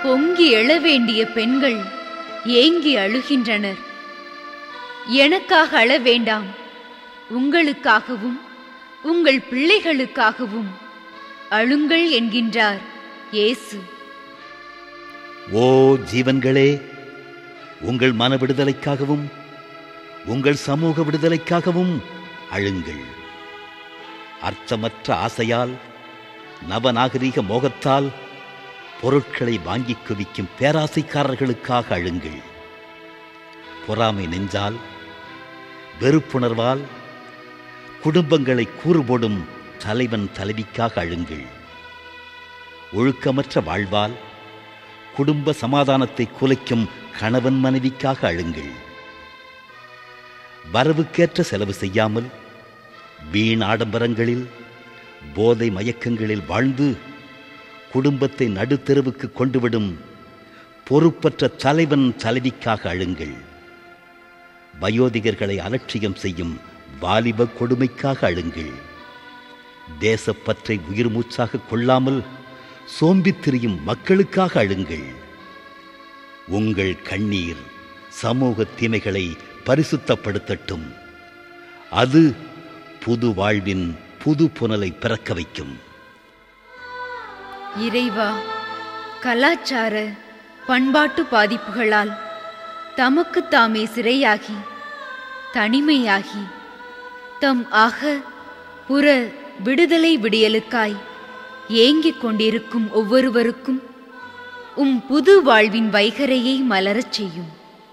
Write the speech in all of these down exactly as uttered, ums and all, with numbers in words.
பொங்கி எழ வேண்டிய பெண்கள் ஏங்கி அழுகின்றனர். எனக்காக அழ வேண்டாம், உங்களுக்காகவும் உங்கள் பிள்ளைகளுக்காகவும் அழுங்கள் என்கின்றார் இயேசு. ஓ ஜீவன்களே, உங்கள் மன விடுதலைக்காகவும் உங்கள் சமூக விடுதலைக்காகவும் அழுங்கள். அர்த்தமற்ற ஆசையால், நவநாகரீக மோகத்தால் பொருட்களை வாங்கி குவிக்கும் பேராசைக்காரர்களுக்காக அழுங்கள். பொறாமை நெஞ்சால், வெறுப்புணர்வால் குடும்பங்களை கூறுபோடும் தலைவன் தலைவிக்காக அழுங்கள். ஒழுக்கமற்ற வாழ்வால் குடும்ப சமாதானத்தை குலைக்கும் கணவன் மனைவிக்காக அழுங்கள். வரவுக்கேற்ற செலவு செய்யாமல் வீண் ஆடம்பரங்களில், போதை மயக்கங்களில் வாழ்ந்து குடும்பத்தை நடுத்தெருவுக்கு கொண்டுவிடும் பொறுப்பற்ற தலைவன் தலைவிக்காக அழுங்கள். வயோதிகர்களை அலட்சியம் செய்யும் வாலிப கொடுமைக்காக அழுங்கள். தேசப்பற்றை உயிர் மூச்சாக கொள்ளாமல் சோம்பித் திரியும் மக்களுக்காக அழுங்கள். உங்கள் கண்ணீர் சமூக தீமைகளை பரிசுத்தப்படுத்தட்டும். அது புது வாழ்வின் புது புனலை பிறக்க வைக்கும். இறைவா, கலாச்சார பண்பாட்டு பாதிப்புகளால் தமக்கு தாமே சிறையாகி தனிமையாகி தம் ஆக புற விடுதலை விடியலுக்காய் ஏங்கிக் கொண்டிருக்கும் ஒவ்வொருவருக்கும் உம் புது வாழ்வின் வைகரையை மலரச் செய்யும்.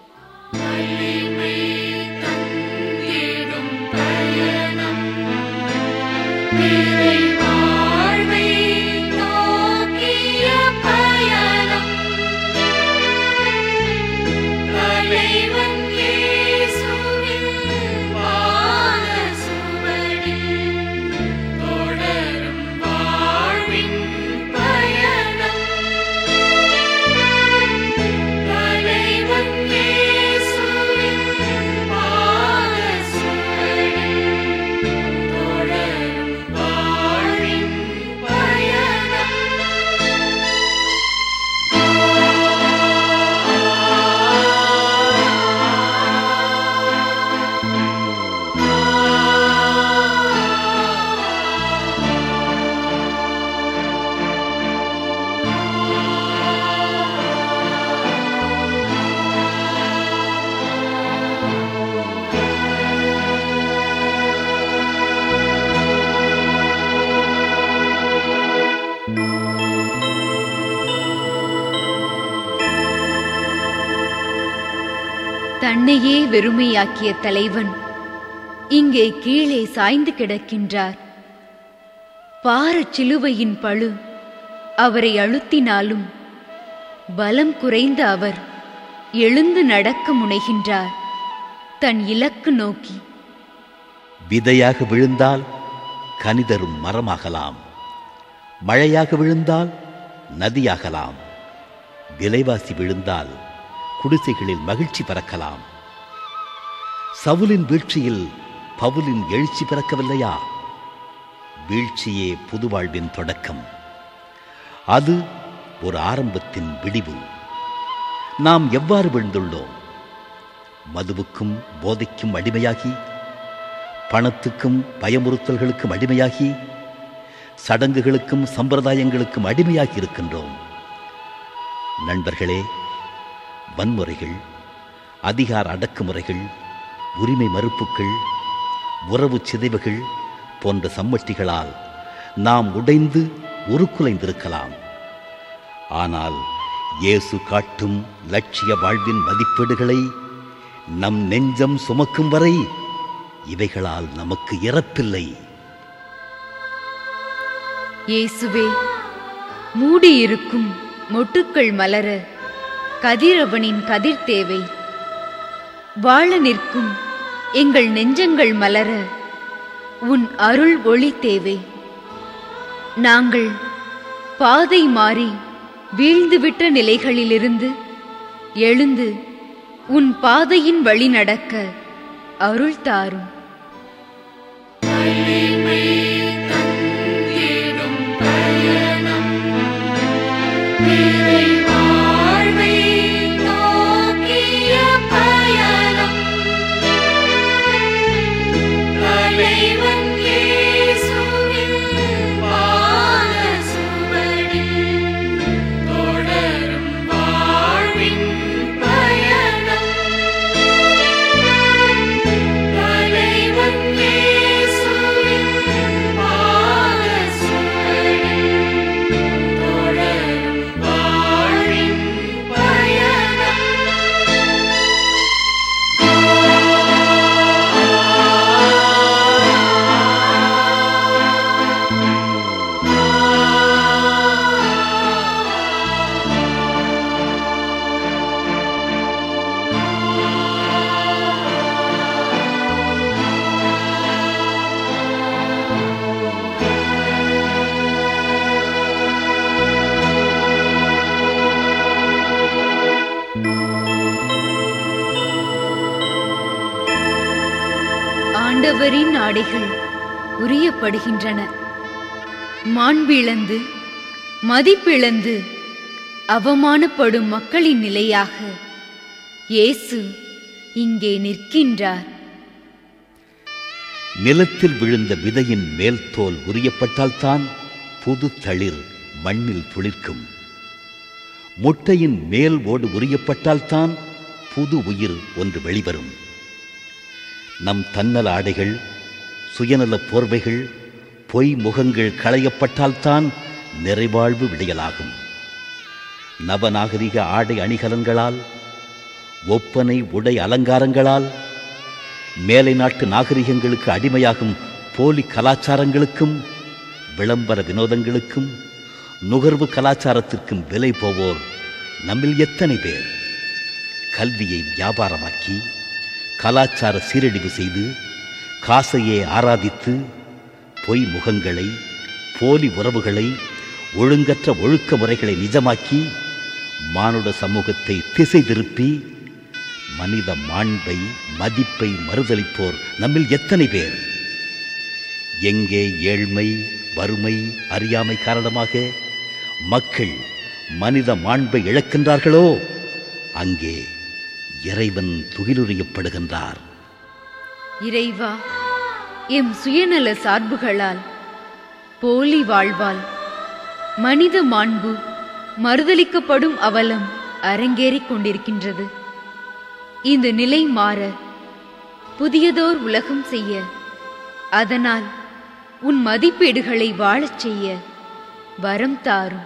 தன்னையே வெறுமையாக்கிய தலைவன் இங்கே கீழே சாய்ந்து கிடக்கின்றார். பாரச் சிலுவையின் பழு அவரை அழுத்தினாலும் பலம் குறைந்த அவர் எழுந்து நடக்க முனைகின்றார் தன் இலக்கு நோக்கி. விதையாக விழுந்தால் கனிதரும் மரமாகலாம், மழையாக விழுந்தால் நதியாகலாம், விலைவாசி விழுந்தால் குடிசைகளில் மகிழ்ச்சி பறக்கலாம். சவுலின் வீழ்ச்சியில் பவுலின் எழுச்சி பிறக்கவில்லையா? வீழ்ச்சியே புது வாழ்வின் தொடக்கம். அது ஒரு ஆரம்பத்தின் விடிவு. நாம் எவ்வாறு விழுந்துள்ளோம்? மதுவுக்கும் போதைக்கும் அடிமையாகி, பணத்துக்கும் பயமுறுத்தல்களுக்கும் அடிமையாகி, சடங்குகளுக்கும் சம்பிரதாயங்களுக்கும் அடிமையாகி இருக்கின்றோம். நண்பர்களே, வன்முறைகள், அதிகார அடக்குமுறைகள், உரிமை மறுப்புகள், உறவு சிதைவுகள் போன்ற சம்மட்டிகளால் நாம் உடைந்து உருக்குலைந்திருக்கலாம். ஆனால் இயேசு காட்டும் லட்சிய வாழ்வின் மதிப்பீடுகளை நம் நெஞ்சம் சுமக்கும் வரை இவைகளால் நமக்கு இறப்பில்லை. இயேசுவே, மூடியிருக்கும் மொட்டுக்கள் மலர கதிரவனின் கதிர் தேவை. வாழ நிற்கும் எங்கள் நெஞ்சங்கள் மலர உன் அருள் ஒளி தேவை. நாங்கள் பாதை மாறி வீழ்ந்துவிட்ட நிலைகளிலிருந்து எழுந்து உன் பாதையின் வழி நடக்க அருள் தாரும். இறைவா ஒருவரின் ஆடைகள் உரியப்படுகின்றன. மாண்பிழந்து மதிப்பிழந்து அவமானப்படும் மக்களின் நிலையாக இயேசு இங்கே நிற்கின்றார். நிலத்தில் விழுந்த விதையின் மேல் தோல் உரியப்பட்டால்தான் புது தளிர் மண்ணில் துளிர்க்கும். முட்டையின் மேல் ஓடு உரியப்பட்டால்தான் புது உயிர் ஒன்று வெளிவரும். நம் தன்னல ஆடைகள், சுயநல போர்வைகள், பொய் முகங்கள் களையப்பட்டால்தான் நிறைவாழ்வு விடையலாகும். நவநாகரிக ஆடை அணிகலன்களால், ஒப்பனை உடை அலங்காரங்களால், மேலை நாட்டு நாகரிகங்களுக்கு அடிமையாகும் போலி கலாச்சாரங்களுக்கும், விளம்பர வினோதங்களுக்கும், நுகர்வு கலாச்சாரத்திற்கும் விலை போவோர் நம்மில் எத்தனை பேர்? கல்வியை வியாபாரமாக்கி, கலாச்சார சீரழிவு செய்து, காசையே ஆராதித்து, பொய் முகங்களை, போலி உறவுகளை, ஒழுங்கற்ற ஒழுக்க முறைகளை நிஜமாக்கி, மானுட சமூகத்தை திசை திருப்பி, மனித மாண்பை மதிப்பை மறுதலிப்போர் நம்மில் எத்தனை பேர்? எங்கே ஏழ்மை, வறுமை, அறியாமை காரணமாக மக்கள் மனித மாண்பை இழக்கின்றார்களோ அங்கே இறைவன் துகிலுரியப்படுகின்றார். இறைவா, எம் சுயநல சார்புகளால், போலி வாழ்வால் மனித மாண்பு மறுதலிக்கப்படும் அவலம் அரங்கேறிக் கொண்டிருக்கின்றது. இந்த நிலை மாற புதியதோர் உலகம் செய்ய, அதனால் உன் மதிப்பீடுகளை வாழச் செய்ய வரம் தாரும்.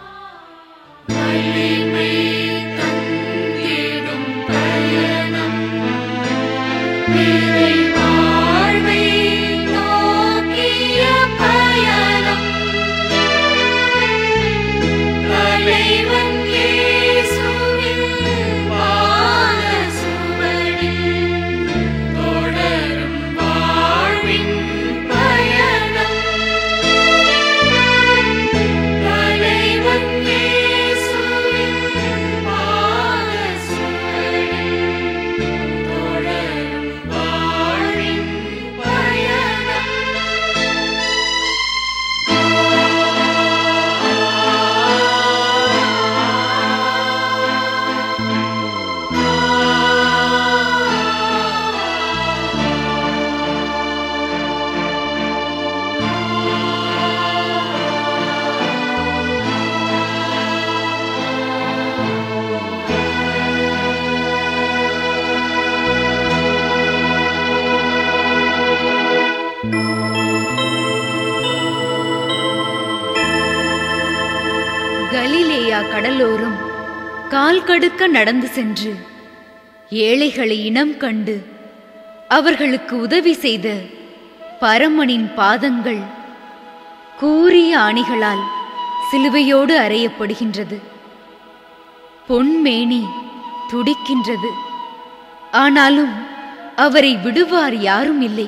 கலிலேயா கடலோரம் கால் கடுக்க நடந்து சென்று ஏழைகளை இனம் கண்டு அவர்களுக்கு உதவி செய்த பரமனின் பாதங்கள் கூரிய ஆணிகளால் சிலுவையோடு அறையப்படுகின்றது. பொன்மேனி துடிக்கின்றது. ஆனாலும் அவரை விடுவார் யாரும் இல்லை.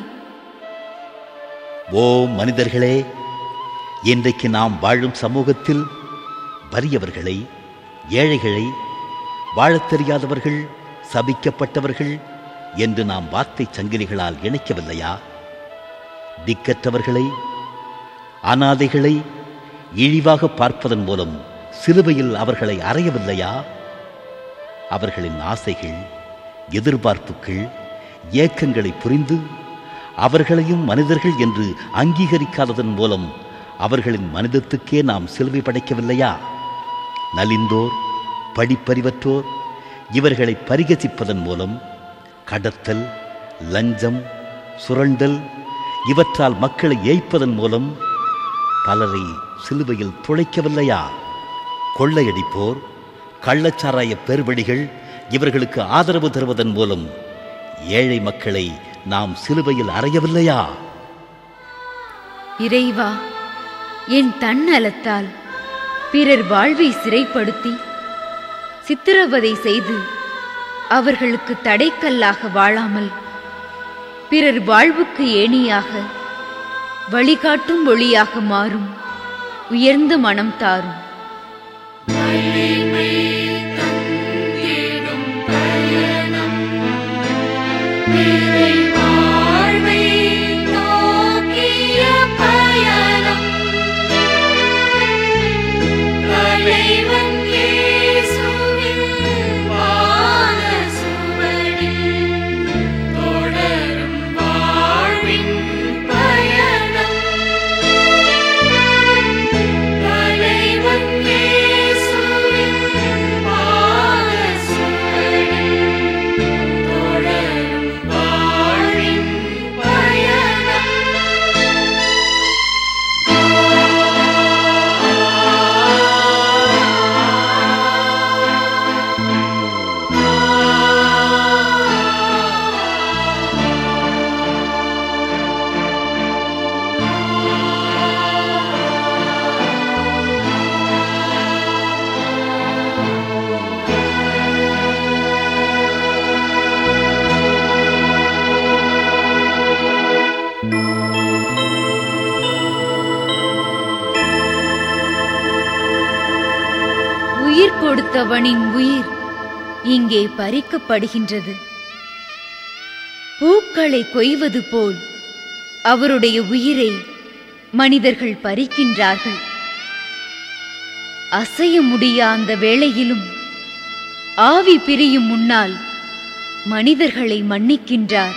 ஓ மனிதர்களே, இன்றைக்கு நாம் வாழும் சமூகத்தில் வறியவர்களை, ஏழைகளை, வாழத் தெரியாதவர்கள், சபிக்கப்பட்டவர்கள் என்று நாம் வார்த்தை சங்கிலிகளால் இணைக்கவில்லையா? திக்கற்றவர்களை, அனாதைகளை இழிவாக பார்ப்பதன் மூலம் சிலுவையில் அவர்களை அறையவில்லையா? அவர்களின் ஆசைகள், எதிர்பார்ப்புகள், ஏக்கங்களை புரிந்து அவர்களையும் மனிதர்கள் என்று அங்கீகரிக்காததன் மூலம் அவர்களின் மனிதத்துக்கே நாம் சிலுவை படைக்கவில்லையா? நலிந்தோர், படிப்பறிவற்றோர் இவர்களை பரிகசிப்பதன் மூலம் கடத்தல், லஞ்சம், சுரண்டல் இவற்றால் மக்களை ஏய்ப்பதன் மூலம் பலரை சிலுவையில் துளைக்கவில்லையா? கொள்ளையடிப்போர், கள்ளச்சாராய பெருவழிகள் இவர்களுக்கு ஆதரவு தருவதன் மூலம் ஏழை மக்களை நாம் சிலுவையில் அறையவில்லையா? இறைவா, என் தன்னலத்தால் பிறர் வாழ்வை சிறைப்படுத்தி சித்திரவதை செய்து அவர்களுக்கு தடைக்கல்லாக வாழாமல் பிறர் வாழ்வுக்கு ஏணியாக வழிகாட்டும் ஒளியாக மாறும் உயர்ந்த மனம் தாரும். வாழ்வை உயிர் கொடுத்தவனின் உயிர் இங்கே பறிக்கப்படுகின்றது. பூக்களை கொய்வது போல் அவருடைய உயிரை மனிதர்கள் பறிக்கின்றார்கள். அசைய முடியா அந்த வேளையிலும் ஆவி பிரியும் முன்னால் மனிதர்களை மன்னிக்கின்றார்.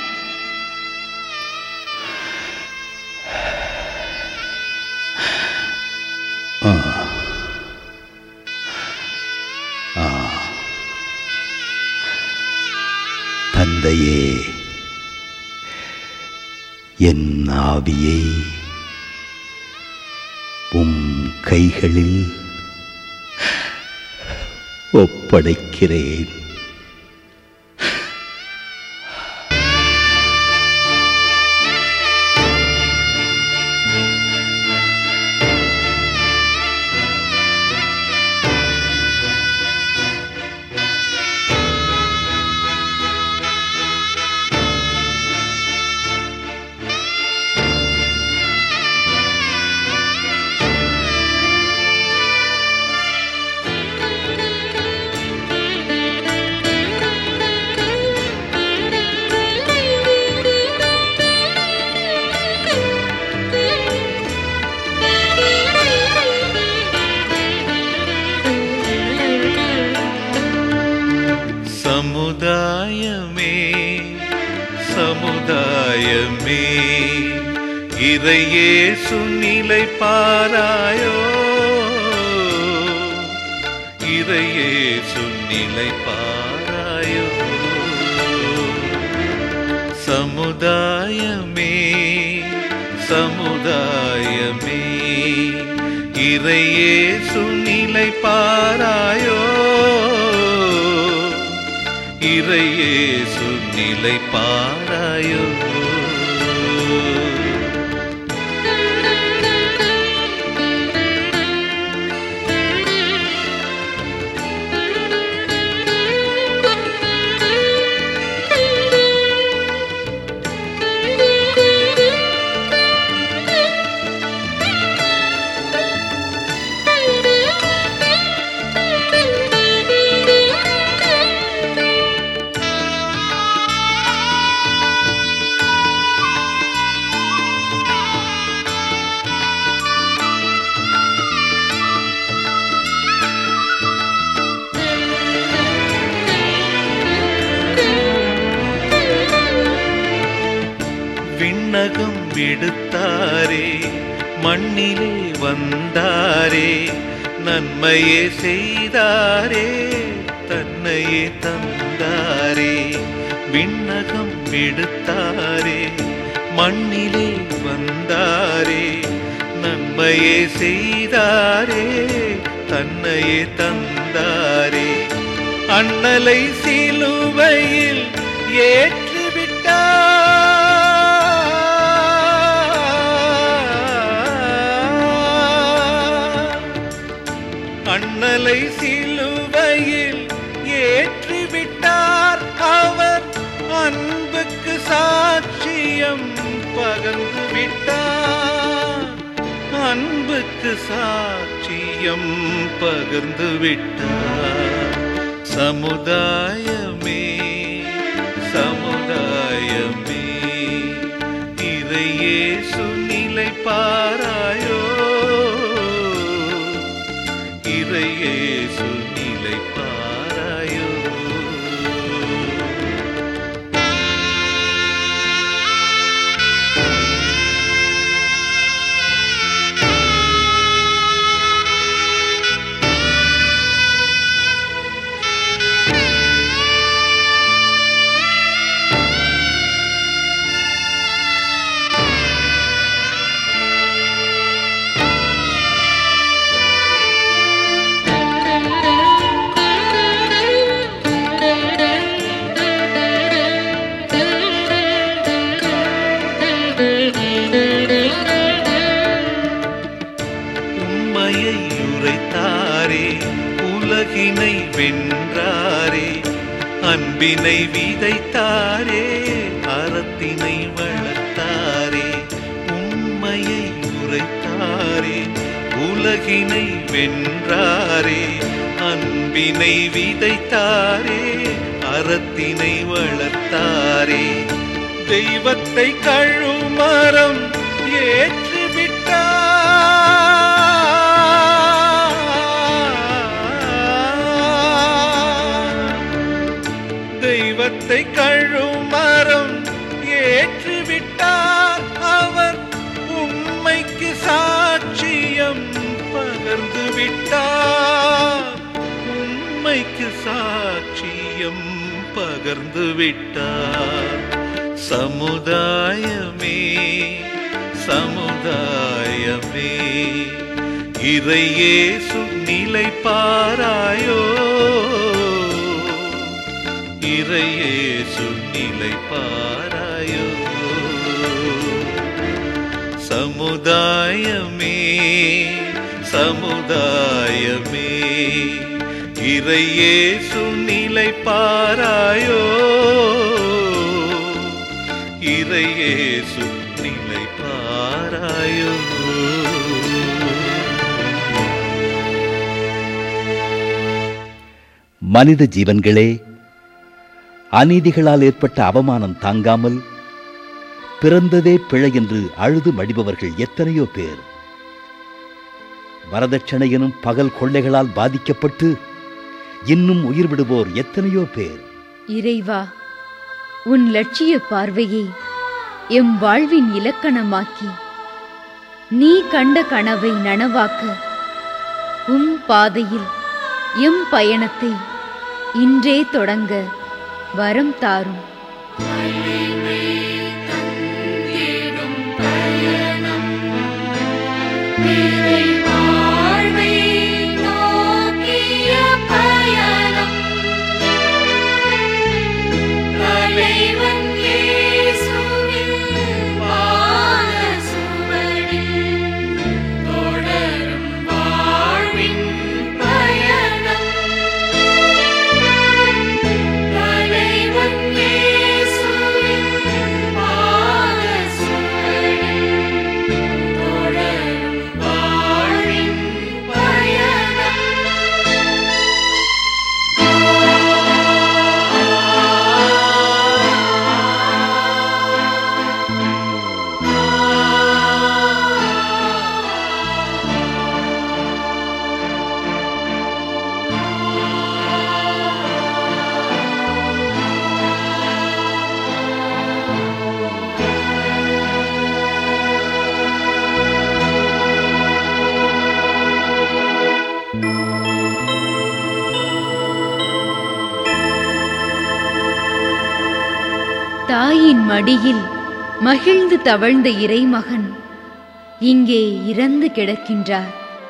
தந்தையே, என் ஆவியை உம் கைகளில் ஒப்படைக்கிறேன். சமுதாயமே சமுதாயமே இறையேசு நிலை பாராயோ, இறையேசு நிலை பாராயோ. சமுதாயமே சமுதாயமே இறையேசு நிலை பாராயோ, இறையேசு நிலை பாராயோ. விண்ணகம் விடுத்தாரே, மண்ணிலே வந்தாரே, நன்மையே செய்தாரே, தன்னையே தந்தாரே. விண்ணகம் விடுத்தாரே, மண்ணிலே வந்தாரே, நன்மையே செய்தாரே, தன்னையே தந்தாரே. அண்ணலை சிலுவையில் ஏற்றிவிட்டார், அண்ணலை சிலுவையில் ஏற்றிவிட்டார். அவர் அன்புக்கு சாட்சியம் பகர்ந்து விட்டார், அன்புக்கு சாட்சியம் பகர்ந்து விட்டார். சமுதாயமே சமுதாயமே இறையேசு நிலை பாராயோ, இறையேசு நிலை பாராயோ. உம்மையை உரைத்தாரே, உலகினை வென்றாரே, அன்பினை விதைத்தாரே, அறத்தினை வளர்த்தாரே. உம்மையை உரைத்தாரே, உலகினை வென்றாரே, அன்பினை விதைத்தாரே அறத்தினை வளர்த்தாரே. தெய்வத்தை கழுமரம் ஏற்றுவிட்டார். தெய்வத்தை கழுமரம் ஏற்றுவிட்டார். அவர் உண்மைக்கு சாட்சியம் பகர்ந்து விட்டார். உண்மைக்கு சாட்சியம் பகர்ந்து விட்டார். சமுதாயமே சமுதாயமே இறையேசு நிலை பாராயோ. இறையேசு நிலை பாராயோ. சமுதாயமே சமுதாயமே இறையேசு நிலை பாராயோ. இறையேசு நிலை பாராயோ. மனித ஜீவன்களே, அநீதிகளால் ஏற்பட்ட அவமானம் தாங்காமல் பிறந்ததே பிழை என்று அழுது மடிபவர்கள் எத்தனையோ பேர். வரதட்சணை எனும் பகல் கொள்ளைகளால் பாதிக்கப்பட்டு இன்னும் உயிர் விடுவோர் எத்தனையோ பேர். இறைவா, உன் லட்சிய பார்வையை எம் வாழ்வின் இலக்கணமாக்கி நீ கண்ட கனவை நனவாக்க உம் பாதையில் எம் பயணத்தை இன்றே தொடங்க வரம் தாரும். தாயின் மடியில் மகிழ்ந்து தவழ்ந்த இறைமகன் இங்கே இறந்து கிடக்கின்றார்.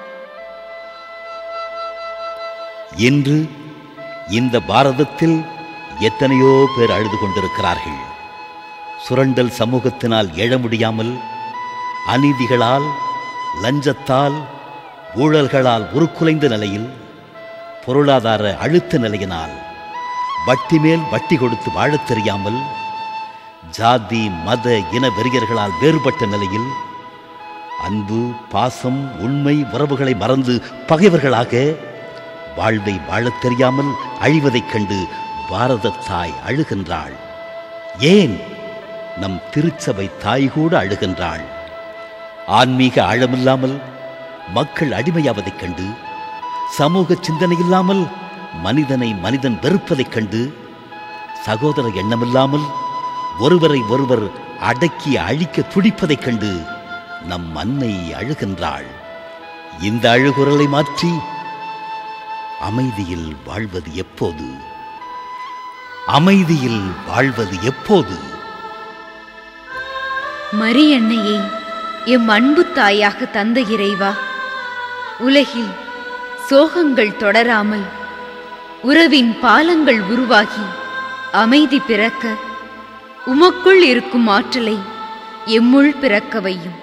இன்று இந்த பாரதத்தில் எத்தனையோ பேர் அழுது கொண்டிருக்கிறார்கள். சுரண்டல் சமூகத்தினால் எழ முடியாமல், அநீதிகளால், லஞ்சத்தால், ஊழல்களால் உருக்குலைந்த நிலையில், பொருளாதார அழுத்த நிலையினால் வட்டி மேல் வட்டி கொடுத்து வாழத் தெரியாமல், ஜாதி மத இன வெறியர்களால் வேறுபட்ட நிலையில், அன்பு பாசம் உண்மை உறவுகளை மறந்து பகைவர்களாக வாழ்வை வாழத் தெரியாமல் அழிவதைக் கண்டு பாரத தாய் அழுகின்றாள். ஏன் நம் திருச்சபை தாய் கூட அழுகின்றாள். ஆன்மீக ஆழமில்லாமல் மக்கள் அடிமையாவதைக் கண்டு, சமூக சிந்தனை இல்லாமல் மனிதனை மனிதன் வெறுப்பதைக் கண்டு, சகோதர எண்ணமில்லாமல் ஒருவரை ஒருவர் அடக்கி அழிக்க துடிப்பதைக் கண்டு நம் அன்னை அழுகின்றாள். இந்த அழுகுரலை மாற்றி அமைதியில் வாழ்வது எப்போது? அமைதியில் வாழ்வது எப்போது? மரியன்னையை எம் அன்பு தாயாக தந்த இறைவா, உலகில் சோகங்கள் தொடராமல் உறவின் பாலங்கள் உருவாகி அமைதி பிறக்க உமக்குள் இருக்கும் ஆற்றலை எம்முள் பிறக்க வையும்.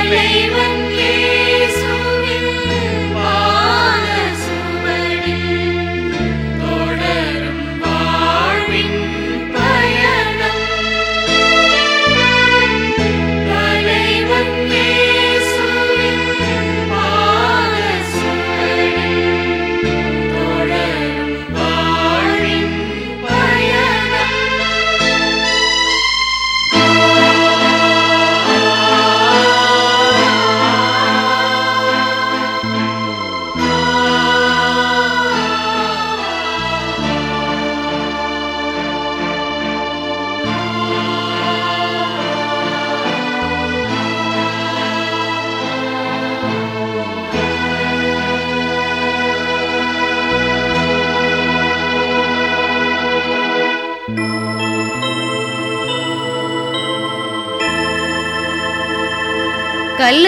தலைவன் இயேசுவின் பாத சுவடில்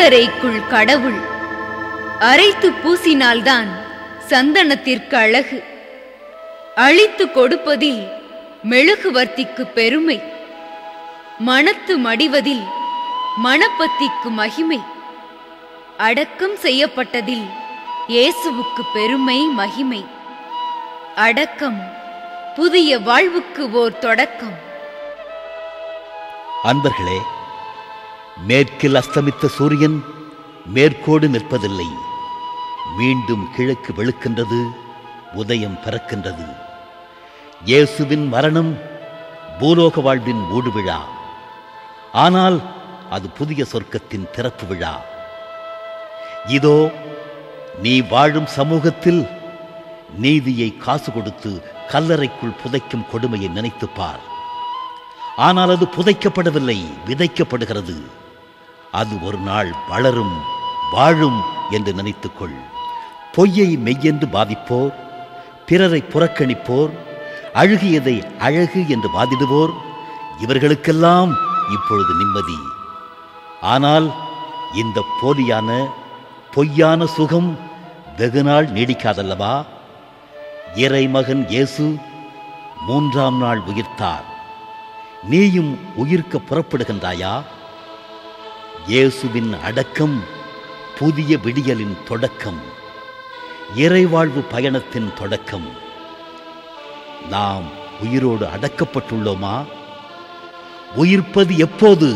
கல்லறைக்குள் கடவுள் அரைத்து பூசினால்தான் சந்தனத்திற்கு அழகு. அழித்து கொடுப்பதில் மெழுகுவர்த்திக்கு பெருமை, மணத்து மடிவதில் மணப்பத்திக்கு மகிமை, அடக்கம் செய்யப்பட்டதில் இயேசுவுக்கு பெருமை மகிமை. அடக்கம் புதிய வாழ்வுக்கு ஓர் தொடக்கம். அன்பர்களே, மேற்கில் அஸ்தமித்த சூரியன் மேற்கோடு நிற்பதில்லை. மீண்டும் கிழக்கு வெளுக்கின்றது, உதயம் பிறக்கின்றது. இயேசுவின் மரணம் பூலோக வாழ்வின் மூடு விழா. ஆனால் அது புதிய சொர்க்கத்தின் திறப்பு விழா. இதோ நீ வாழும் சமூகத்தில் நீதியை காசு கொடுத்து கல்லறைக்குள் புதைக்கும் கொடுமையை நினைத்துப்பார். ஆனால் அது புதைக்கப்படவில்லை, விதைக்கப்படுகிறது. அது ஒரு நாள் வளரும், வாழும் என்று நினைத்துக்கொள். பொய்யை மெய்யென்று பாதிப்போர், பிறரை புறக்கணிப்போர், அழுகியதை அழகு என்று வாதிடுவோர், இவர்களுக்கெல்லாம் இப்பொழுது நிம்மதி. ஆனால் இந்த போலியான பொய்யான சுகம் வெகுநாள் நீடிக்காதல்லவா? இறைமகன் இயேசு மூன்றாம் நாள் உயிர்த்தார். நீயும் உயிர்க்க புறப்படுகின்றாயா? இயேசுவின் அடக்கம் புதிய விடியலின் தொடக்கம், இறைவாழ்வு பயணத்தின் தொடக்கம். நாம் உயிரோடு அடக்கப்பட்டுள்ளோமா? உயிர்ப்பது எப்போது?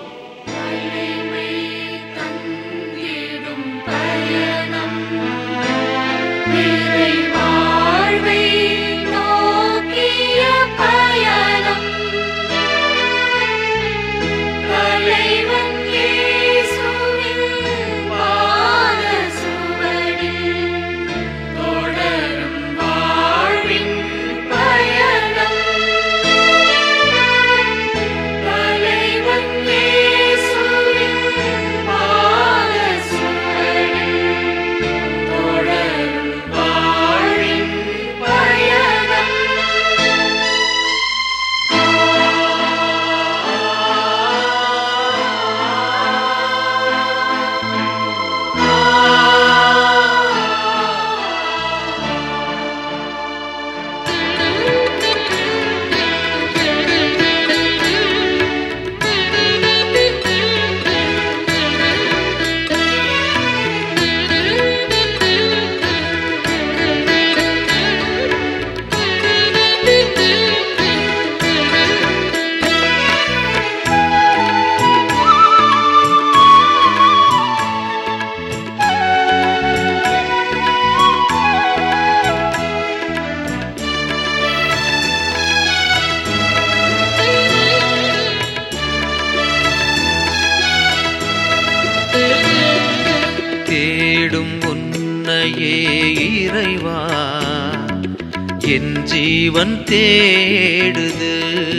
தேடும் உன்னையே இறைவா, என் ஜீவன் தேடுது.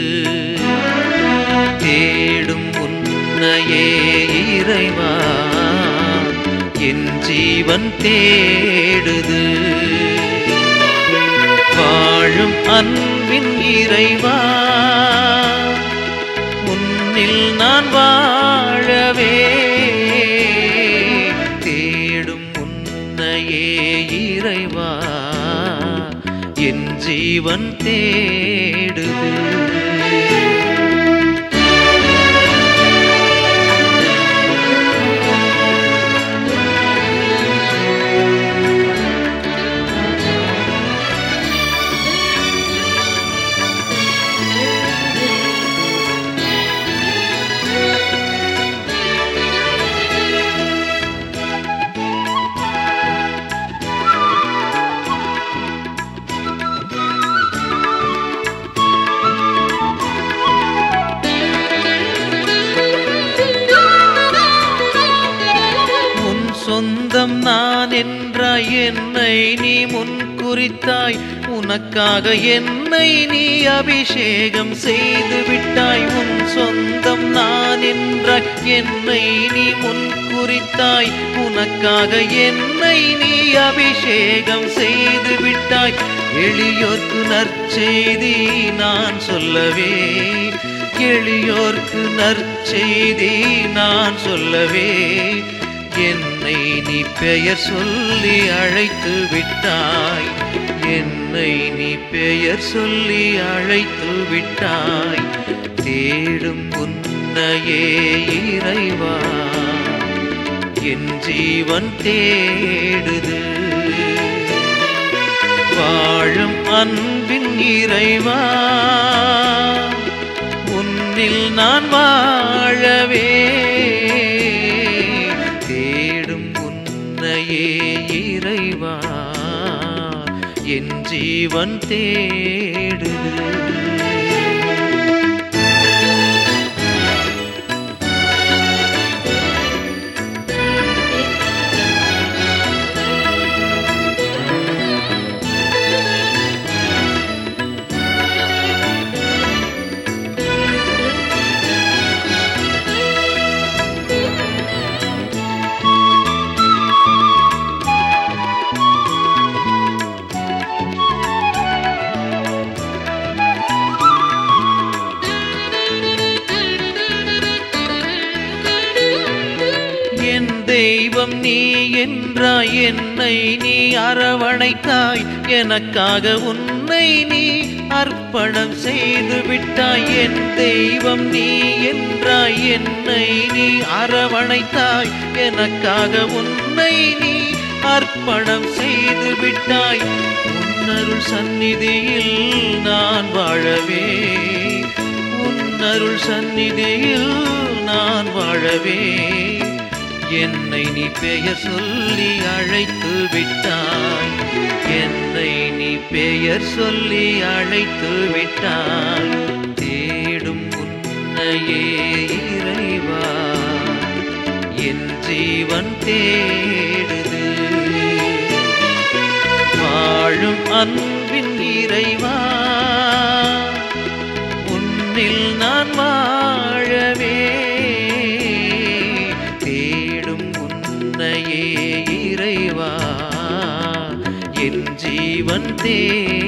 தேடும் உன்னையே இறைவா, என் ஜீவன் தேடுது. வாழும் அன்பின் இறைவா, உன்னில் நான் வாழவே. இறைவா, என் ஜீவன் தேடுது. சொந்தம் நான் என்றாய், என்னை நீ முன் குறித்தாய். உனக்காக என்னை நீ அபிஷேகம் செய்து விட்டாய். உன் சொந்தம் நான் என்றாய், என்னை நீ முன் குறித்தாய். உனக்காக என்னை நீ அபிஷேகம் செய்து விட்டாய். எளியோர்க்கு நற்செய்தி நான் சொல்லவே, எளியோர்க்கு நற்செய்தி நான் சொல்லவே. என்னை நீ பெயர் சொல்லி அழைத்து விட்டாய், என்னை நீ பெயர் சொல்லி அழைத்து விட்டாய். தேடும் உன்னையே இறைவா என் ஜீவன் தேடுது. வாழும் அன்பின் இறைவா உன்னில் நான் வாழவே, தேடும் உன்னையே இறைவா என் ஜீவன் தேடுது. தெய்வம் நீ என்றாய், என்னை நீ அரவணைத்தாய், எனக்காக உன்னை நீ அர்ப்பணம் செய்து விட்டாய். என் தெய்வம் நீ என்றாய், என்னை நீ அரவணைத்தாய், எனக்காக உன்னை நீ அர்ப்பணம் செய்து விட்டாய். உன்னருள் சந்நிதியில் நான் வாழவே, உன்னருள் சந்நிதியில் நான் வாழவே, என்னை நீ பெயர் சொல்லி அழைத்து விட்டாய், என்னை நீ பெயர் சொல்லி அழைத்து விட்டாய். தேடும் உன்னையே இறைவா என் ஜீவன் தேடுது. வாழும் அன்பின் இறைவா உன்னில் நான் வாழவே, இறைவா என் ஜீவன் தே